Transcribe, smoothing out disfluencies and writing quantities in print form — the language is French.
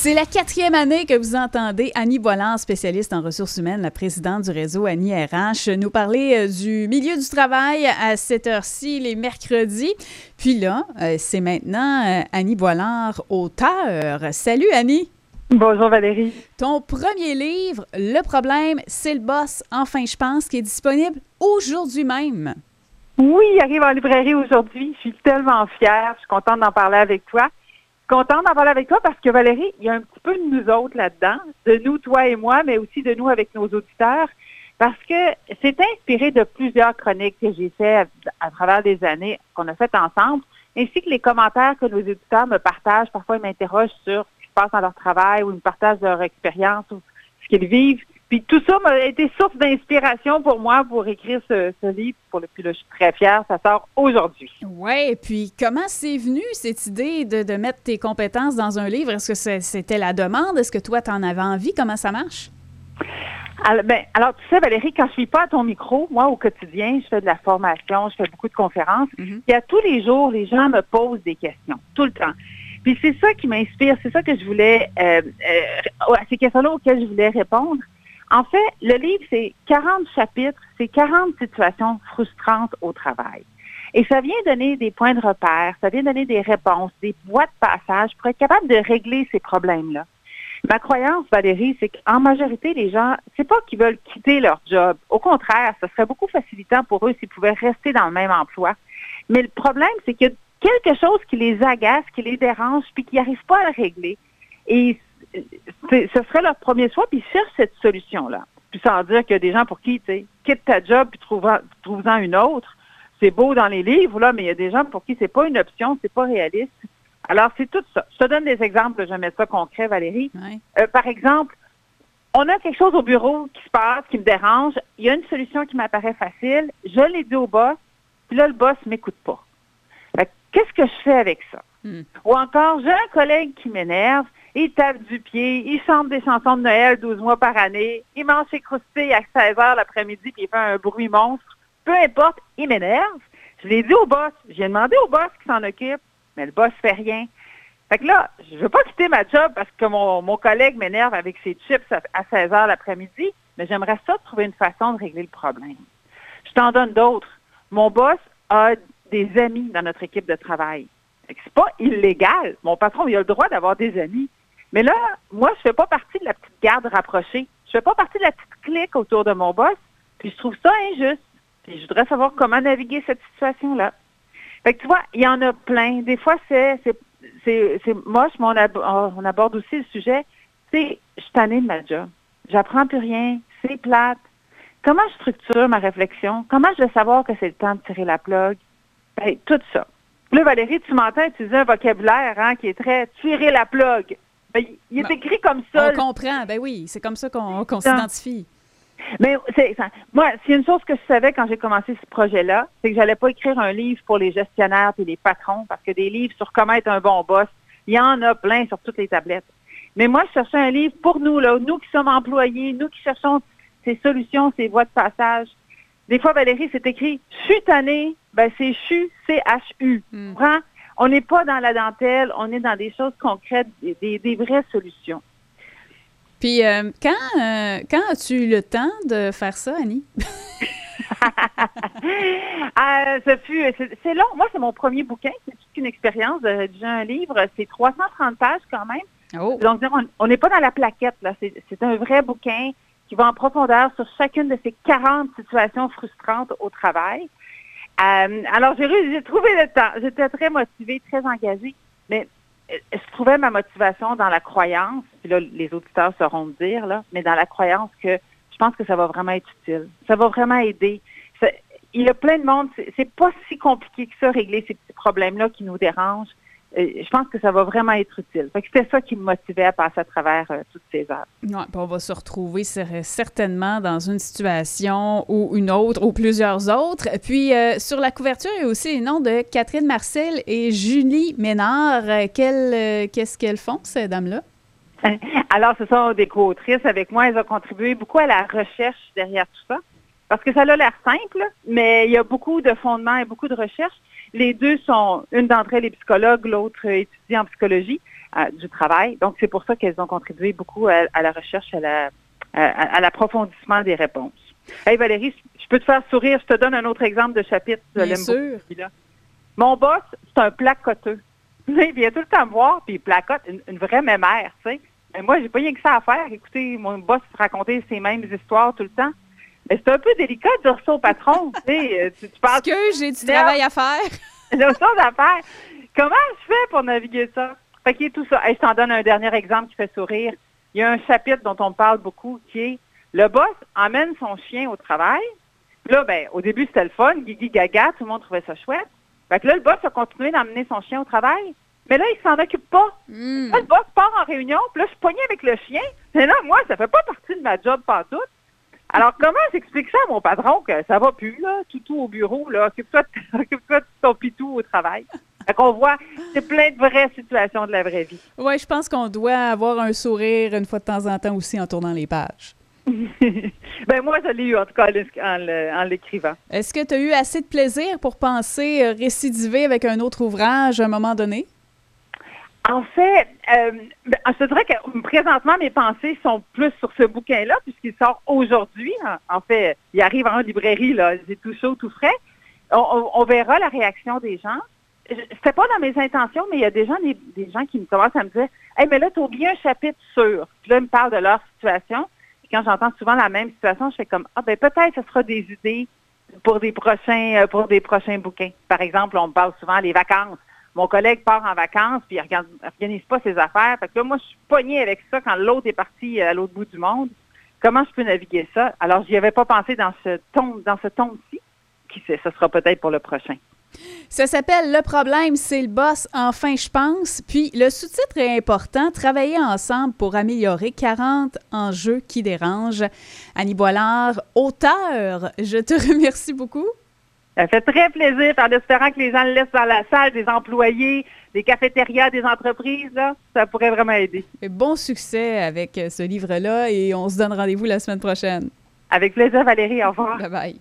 C'est la 4e année que vous entendez Annie Boilard, spécialiste en ressources humaines, la présidente du réseau Annie RH, nous parler du milieu du travail à cette heure-ci, les mercredis. Puis là, c'est maintenant Annie Boilard, auteure. Salut Annie! Bonjour Valérie. Ton premier livre, Le problème, c'est le boss, enfin je pense, qui est disponible aujourd'hui même. Oui, il arrive en librairie aujourd'hui. Je suis tellement fière. Je suis contente d'en parler avec toi. Contente d'en parler avec toi parce que Valérie, il y a un petit peu de nous autres là-dedans, de nous, toi et moi, mais aussi de nous avec nos auditeurs, parce que c'est inspiré de plusieurs chroniques que j'ai fait à travers des années, qu'on a faites ensemble, ainsi que les commentaires que nos auditeurs me partagent. Parfois, ils m'interrogent sur ce qui se passe dans leur travail ou ils me partagent leur expérience ou ce qu'ils vivent. Puis tout ça m'a été source d'inspiration pour moi pour écrire ce livre. Puis là, je suis très fière, ça sort aujourd'hui. Oui, puis comment c'est venu cette idée de mettre tes compétences dans un livre? Est-ce que c'était la demande? Est-ce que toi, tu en avais envie? Comment ça marche? Alors, tu sais, Valérie, quand je suis pas à ton micro, moi, au quotidien, je fais de la formation, je fais beaucoup de conférences. Et à tous les jours, les gens me posent des questions, tout le temps. Puis c'est ça qui m'inspire, c'est ça que je voulais, à ces questions-là auxquelles je voulais répondre. En fait, le livre, c'est 40 chapitres, c'est 40 situations frustrantes au travail. Et ça vient donner des points de repère, ça vient donner des réponses, des voies de passage pour être capable de régler ces problèmes-là. Ma croyance, Valérie, c'est qu'en majorité, les gens, c'est pas qu'ils veulent quitter leur job. Au contraire, ce serait beaucoup facilitant pour eux s'ils pouvaient rester dans le même emploi. Mais le problème, c'est qu'il y a quelque chose qui les agace, qui les dérange, puis qu'ils n'arrivent pas à le régler. Et ce serait leur premier choix, puis ils cherchent cette solution-là. Puis sans dire qu'il y a des gens pour qui, tu sais, quitte ta job puis trouve-en une autre. C'est beau dans les livres, là, mais il y a des gens pour qui c'est pas une option, c'est pas réaliste. Alors, c'est tout ça. Je te donne des exemples, je vais mettre ça concret, Valérie. Oui. Par exemple, on a quelque chose au bureau qui se passe, qui me dérange. Il y a une solution qui m'apparaît facile. Je l'ai dit au boss, puis là, le boss ne m'écoute pas. Fait, qu'est-ce que je fais avec ça? Ou encore, j'ai un collègue qui m'énerve, il tape du pied, il chante des chansons de Noël 12 mois par année, il mange ses croustilles à 16 heures l'après-midi, puis il fait un bruit monstre. Peu importe, il m'énerve. Je l'ai dit au boss. J'ai demandé au boss qui s'en occupe, mais le boss fait rien. Fait que là, je veux pas quitter ma job parce que mon collègue m'énerve avec ses chips à 16 heures l'après-midi, mais j'aimerais ça trouver une façon de régler le problème. Je t'en donne d'autres. Mon boss a des amis dans notre équipe de travail. C'est pas illégal. Mon patron, il a le droit d'avoir des amis. Mais là, moi, je fais pas partie de la petite garde rapprochée. Je fais pas partie de la petite clique autour de mon boss. Puis je trouve ça injuste. Puis je voudrais savoir comment naviguer cette situation-là. Fait que tu vois, il y en a plein. Des fois, c'est moche, mais on aborde aussi le sujet. Je suis tannée de ma job. J'apprends plus rien. C'est plate. Comment je structure ma réflexion? Comment je vais savoir que c'est le temps de tirer la plug? Ben, tout ça. Là, Valérie, tu m'entends utiliser un vocabulaire qui est très « tirer la plug ». Ben, il est écrit comme ça. On comprend. Ben oui, c'est comme ça qu'on s'identifie. Mais moi, s'il y a une chose que je savais quand j'ai commencé ce projet-là, c'est que j'allais pas écrire un livre pour les gestionnaires et les patrons, parce que des livres sur comment être un bon boss, il y en a plein sur toutes les tablettes. Mais moi, je cherchais un livre pour nous, là, nous qui sommes employés, nous qui cherchons ces solutions, ces voies de passage. Des fois, Valérie, c'est écrit « je suis tannée », ben c'est « CHU », C-H-U. On n'est pas dans la dentelle, on est dans des choses concrètes, des vraies solutions. Puis, quand as-tu eu le temps de faire ça, Annie? C'est long. Moi, c'est mon premier bouquin. C'est toute une expérience de rédiger un livre. C'est 330 pages quand même. Oh. Donc, on n'est pas dans la plaquette, là. C'est un vrai bouquin qui va en profondeur sur chacune de ces 40 situations frustrantes au travail. Alors, j'ai trouvé le temps. J'étais très motivée, très engagée, mais je trouvais ma motivation dans la croyance, puis là, les auditeurs sauront me dire, là, mais dans la croyance que je pense que ça va vraiment être utile. Ça va vraiment aider. Il y a plein de monde, c'est pas si compliqué que ça, régler ces petits problèmes-là qui nous dérangent. Je pense que ça va vraiment être utile. Fait que c'était ça qui me motivait à passer à travers toutes ces heures. Ouais, on va se retrouver certainement dans une situation ou une autre, ou plusieurs autres. Puis, sur la couverture, il y a aussi les noms de Catherine Marcel et Julie Ménard. Qu'est-ce qu'elles font, ces dames-là? Alors, ce sont des co-autrices avec moi. Elles ont contribué beaucoup à la recherche derrière tout ça. Parce que ça a l'air simple, mais il y a beaucoup de fondements et beaucoup de recherches. Les deux une d'entre elles est psychologue, l'autre étudie en psychologie. du travail. Donc, c'est pour ça qu'elles ont contribué beaucoup à la recherche, à l'approfondissement des réponses. Hey Valérie, je peux te faire sourire. Je te donne un autre exemple de chapitre. Bien sûr. Beaucoup, mon boss, c'est un placoteux. Il vient tout le temps me voir, puis il placote une vraie mémère, tu sais. Mais moi, j'ai pas rien que ça à faire. Écoutez, mon boss raconter ses mêmes histoires tout le temps. Mais c'est un peu délicat de dire ça au patron, tu sais. Tu parles... Est-ce que j'ai du travail à faire? J'ai autre chose à faire. Comment je fais pour naviguer ça? Fait qu'il y a tout ça. Hey, je t'en donne un dernier exemple qui fait sourire. Il y a un chapitre dont on parle beaucoup qui est le boss emmène son chien au travail. Puis là, ben, au début, c'était le fun, guigui gaga, tout le monde trouvait ça chouette. Fait que là, le boss a continué d'emmener son chien au travail. Mais là, il s'en occupe pas. Là, le boss part en réunion, puis là, je suis pognée avec le chien. Mais là, moi, ça fait pas partie de ma job pantoute. Alors, comment j'explique ça à mon patron que ça va plus, là, toutou au bureau, là, occupe-toi de ton pitou au travail. Fait qu'on voit, c'est plein de vraies situations de la vraie vie. Oui, je pense qu'on doit avoir un sourire une fois de temps en temps aussi en tournant les pages. Ben moi, je l'ai eu, en tout cas, en l'écrivant. Est-ce que tu as eu assez de plaisir pour penser récidiver avec un autre ouvrage à un moment donné? En fait, je te dirais que présentement, mes pensées sont plus sur ce bouquin-là, puisqu'il sort aujourd'hui. En fait, il arrive en librairie, là, c'est tout chaud, tout frais. On verra la réaction des gens. C'était pas dans mes intentions, mais il y a des gens qui me commencent à me dire « Hey, mais là, tu as oublié un chapitre sur. » Puis là, ils me parlent de leur situation. Puis quand j'entends souvent la même situation, je fais comme « Ah, ben peut-être ce sera des idées pour des prochains bouquins. » Par exemple, on me parle souvent des vacances. Mon collègue part en vacances, puis il organise pas ses affaires. Fait que là, moi, je suis pognée avec ça quand l'autre est parti à l'autre bout du monde. Comment je peux naviguer ça? Alors, j'y avais pas pensé dans ce tome-ci. Qui sait, ce sera peut-être pour le prochain. Ça s'appelle Le problème, c'est le boss, enfin, je pense. Puis, le sous-titre est important, Travailler ensemble pour améliorer 40 enjeux qui dérangent. Annie Boilard, auteure, je te remercie beaucoup. Ça fait très plaisir, en espérant que les gens le laissent dans la salle, des employés, des cafétérias, des entreprises, là, ça pourrait vraiment aider. Et bon succès avec ce livre-là et on se donne rendez-vous la semaine prochaine. Avec plaisir, Valérie. Au revoir. Bye bye.